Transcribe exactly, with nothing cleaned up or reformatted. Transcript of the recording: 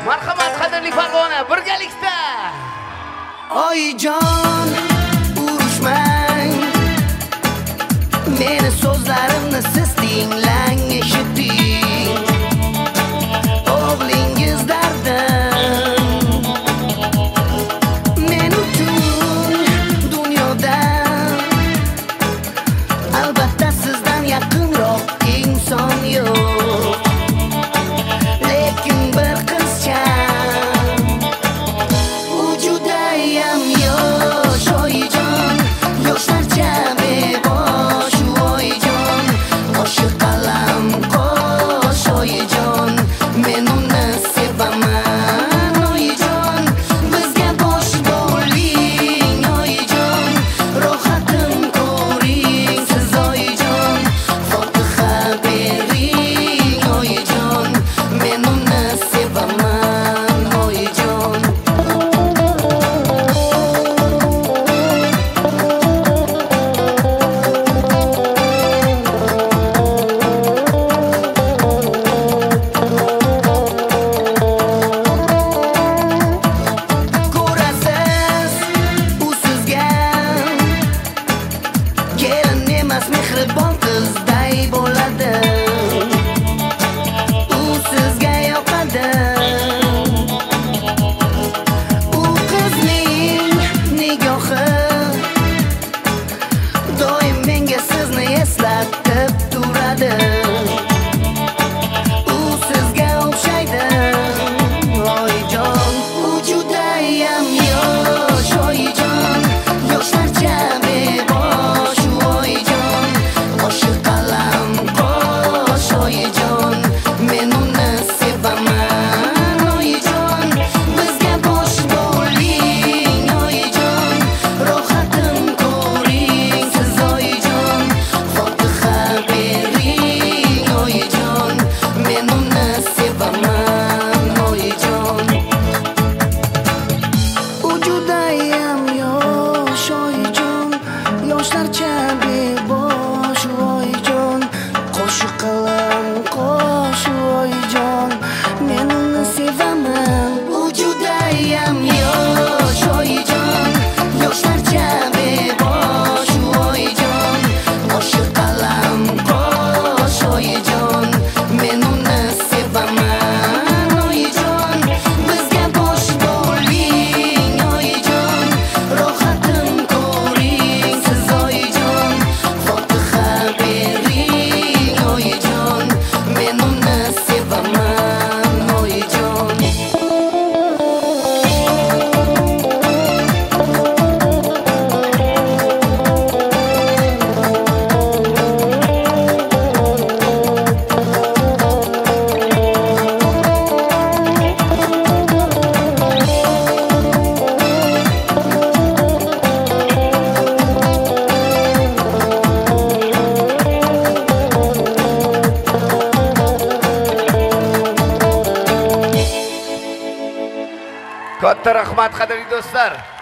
Marhamat qadrli Farg'ona, birgalikda. Oyijon, urushmang. Meni so'zlarimni siz tinglang, eshiting. O'g'lingiz dardim. Men uchun dunyoda albatta sizdan yaqinroq inson yo'q. Lekin bir qizcha u judayam yosh, oyijon, yoshlarcha bebosh, oyijon, qo'shi qalam qo'sh, oyijon, men uni sevaman, oyijon, bizga bosh bo'ling, oyijon, rohatim ko'ring siz, oyijon, fotiha bering, oyijon, men uni sevaman, oyijon. Ko'rasiz, u sizga kelin emas, mehribon qizday bo'ladi. U sizga yoqadi. U qizning nigohi doim menga sizni eslatib turadi. U sizga o'xshaydi, oyijon, u judayam yosh, oyijon, yoshlarcha bebosh, oyijon, qo'shi qalam qo'sh, oyijon, men uni sevaman, oyijon, bizga bosh bo'ling, oyijon, rohatim ko'ring siz, oyijon, fotiha bering, oyijon, men uni sevaman, oyijon. U judayam yosh, oyijon, yoshlarcha bebosh, oyijon, qo'shi qalam qo'sh, oyijon, men uni sevaman. U judayam yosh, oyijon, yoshlarcha bebosh, oyijon, qo'shi qalam qo'sh, oyijon, men uni sevaman, oyijon, bizga bosh bo'ling, oyijon, rohatim ko'ring siz, oyijon, fotiha bering, oyijon, men uni sevaman, oyijon. Katta rahmat qadrli do'stlar.